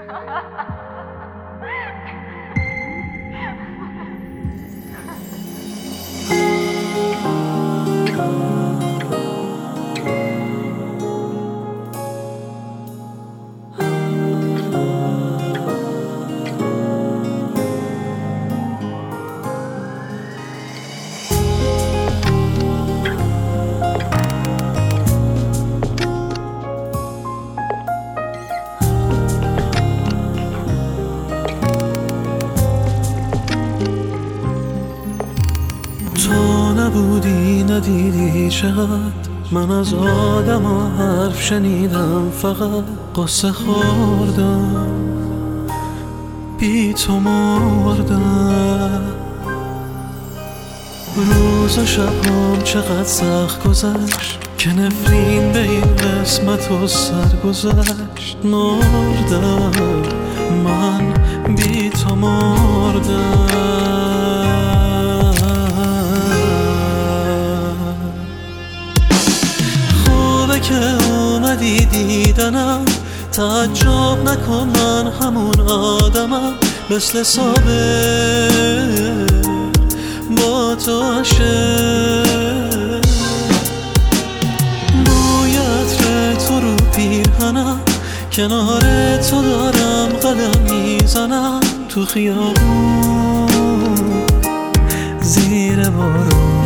تو نبودی ندیدی چقدر من از آدم ها حرف شنیدم، فقط قصه خوردم، بی تو مردم. روز و شبام چقدر سخت گذشت که نفرین به این قسمت و سر گذشت. مردم من، بی تو مردم. که اومدی دیدنم، تعجب نکن من همون آدمم، مثل سابق با تو عاشق. بوی عطر تو رو پیرهنم، کنار تو دارم قدم میزنم، تو خیابون زیر بارون.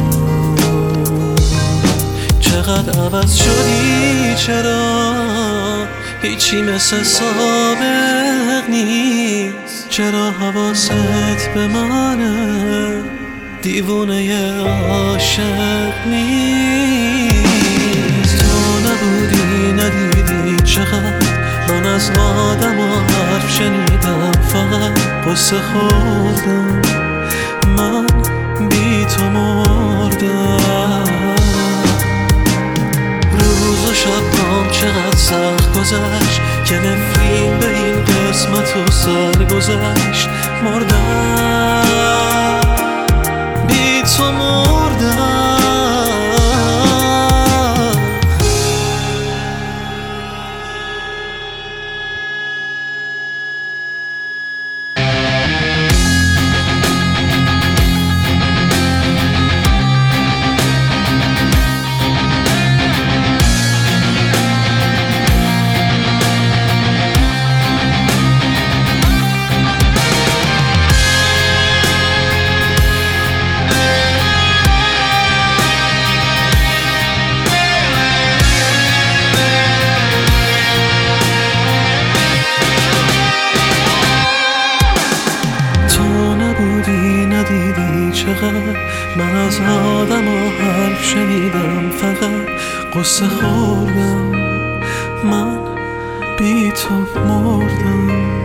چقدر عوض شدی، چرا هیچی مثل سابق نیست؟ چرا حواست به منه، دیوونه عاشق نیست؟ تو نبودی ندیدی چقدر من از آدم و حرف شنیدم، فقط قصه خوردم، من بی تو مردم. روز و شبام چقدر سخت گذشت که نفرین به این قسمت و سر گذشت. مردم، بی تو مردم. ندیدی چقدر من از آدم و حرف شنیدم، فقط قصه خوردم، من بی تو مردم.